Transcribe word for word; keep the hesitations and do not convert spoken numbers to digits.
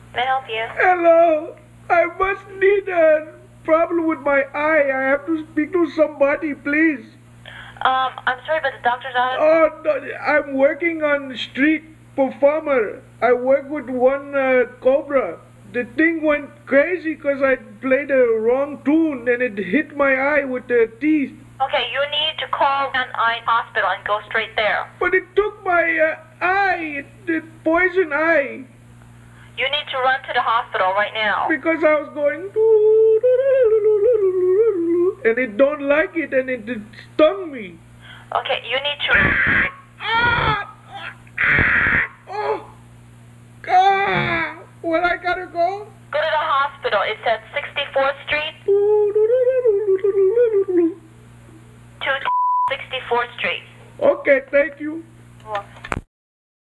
May I help you? Hello. I must need a problem with my eye. I have to speak to somebody, please. Um, I'm sorry, but the doctor's out. Oh, no, I'm working on street performer. I work with one uh, Cobra. The thing went crazy because I played a wrong tune and it hit my eye with the teeth. Okay, you need to call an eye hospital and go straight there. But it took my uh, eye, the poison eye, You need to run to the hospital right now. because I was going and it don't like it and it, it stung me. Okay, you need to. Ah! Oh! Ah! Where I gotta go? Go to the hospital. It's at sixty-fourth Street to sixty-fourth Street. Okay, thank you.